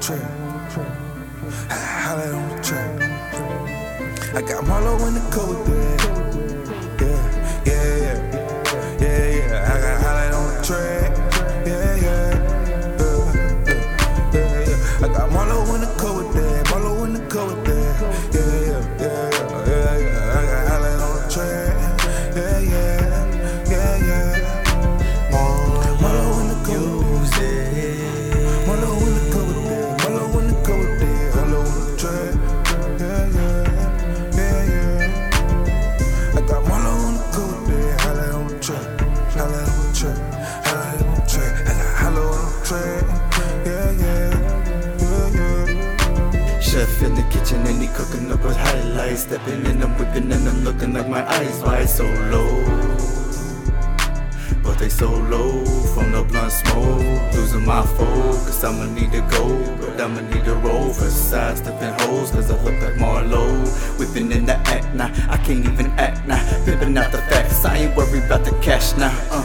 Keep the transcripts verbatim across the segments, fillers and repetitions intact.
track. Holla on the track. I got Marlo in the coat there. Yeah, yeah, yeah, yeah, yeah. I got Holla on the track. Yeah, yeah, yeah, yeah, yeah. I got Marlo in the coat there. Marlo in the coat there. Yeah, yeah, yeah, yeah, yeah. I got Holla on the track. Yeah, yeah, yeah, yeah. Marlo in the coat there. Marlo in the coat there. Marlo in the coat there. Marlo on the track. Yeah, yeah, yeah, yeah. I got Marlo on the coat there. Holla on the track. Holla on the track. Holla on the track. I got Holla on the track. Yeah, yeah, yeah, yeah. Chef in the kitchen and he cooking up with highlights. Stepping in and whipping and I'm looking like my eyes wide so low. But they so low from the blunt smoke. Losing my focus, I'ma need to go. But I'ma need to roll for sidestepping hoes. Cause I look like Marlo. Whipping in the act now, I can't even act now. Pimping out the facts, I ain't worried about the cash now. uh.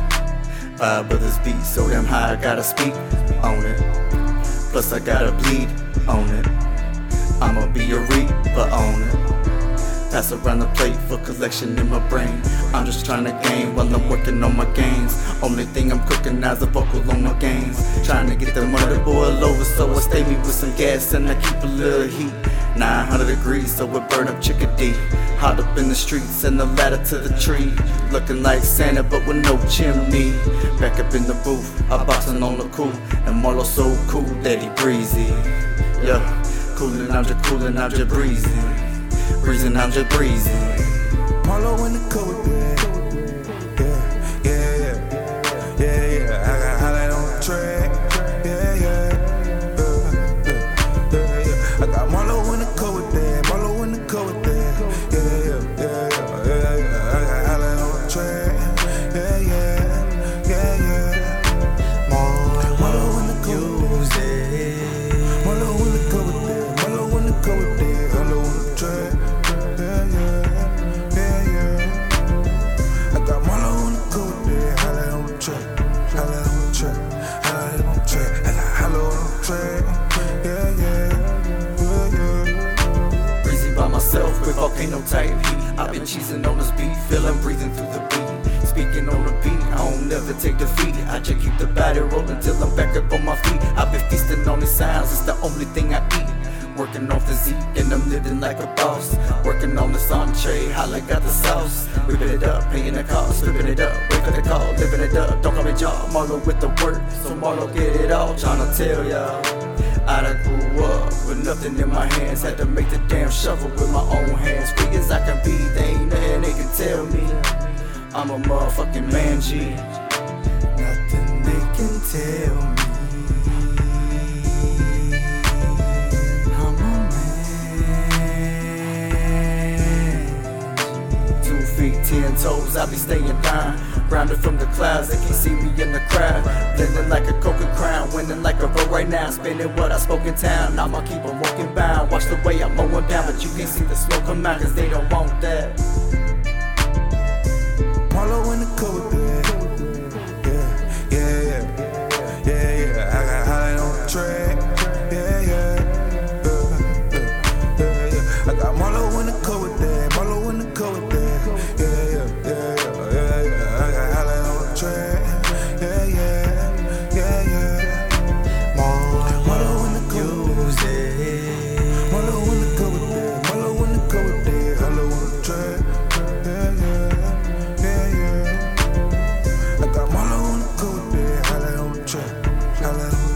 Five brothers beat so damn high, I gotta speak on it. Plus I gotta bleed on it. I'ma be a reaper on it. Pass around the plate for collection in my brain. I'm just trying to gain while I'm working on my gains. Only thing I'm cooking now is a vocal on my gains. Trying to get the money to boil over, so I stay me with some gas and I keep a little heat. nine hundred degrees, so it burn up Chickadee. Hot up in the streets and the ladder to the tree. Looking like Santa but with no chimney. Back up in the booth, I boxing on the cool. And Marlo so cool that he breezy. Yeah, coolin', I'm just coolin', I'm just breezing. Breezing, I'm just breezing. Marlo in the coat there. Yeah, yeah, yeah, yeah, yeah. I got Holla on the track. Yeah, yeah, yeah, yeah, yeah, yeah. I got Marlo in the coat there. Marlo in the coat there. Yeah, yeah, yeah, yeah, yeah. I got Holla on the track. Yeah, yeah, yeah, yeah. Marlo in the coat there. Marlo in the coat there. Marlo in the coat there. Marlo on the track. Yeah, yeah, yeah, yeah. I got Marlo on the coat there. Holla on the track. Holla on the track. Holla on the track. I got Holla on the track. Yeah, yeah, yeah, yeah. Breezy by myself with volcano type heat. I've been cheesing on this beat, feeling breathing through the beat. Speaking on the beat, I don't never take defeat. I just keep the body rolling till I'm back up on my feet. I've been feasting on these sounds, it's the only thing I eat. Working off the Zeke and I'm living like a boss. Working on this entree, Holla got the sauce. Whipping it up, paying the cost, flipping it up, wait for the call, living it up. Don't call me Jaw, Marlo with the work, so Marlo get it all. Tryna tell y'all, I done grew up with nothing in my hands. Had to make the damn shovel with my own hands. Free as I can be, they ain't nothing they can tell me. I'm a motherfucking man G. Nothing they can tell me. I'm a man. Two feet, ten toes, I be staying down. Grounded from the clouds, they can't see me in the crowd. Blending like a coca crown, winning like a road right now. Spinning what I spoke in town, I'ma keep on walking bound. Watch the way I'm mowing down, but you can't see the smoke come out, cause they don't want that. Marlo in the coat there. Yeah, yeah, yeah, yeah, yeah. I got Holla on the track. Yeah, yeah, yeah, yeah, yeah, yeah. I got Marlo in the coat there. Marlo in the coat there. Yeah, yeah, yeah, yeah, yeah. I got Holla on the track. Yeah, yeah, yeah, yeah. Marlo in the coat there. Marlo in the coat there. Marlo in the coat there. Holla on the track. Yeah, yeah. I got Marlo on the coat there, Holla on the track, Holla on the track.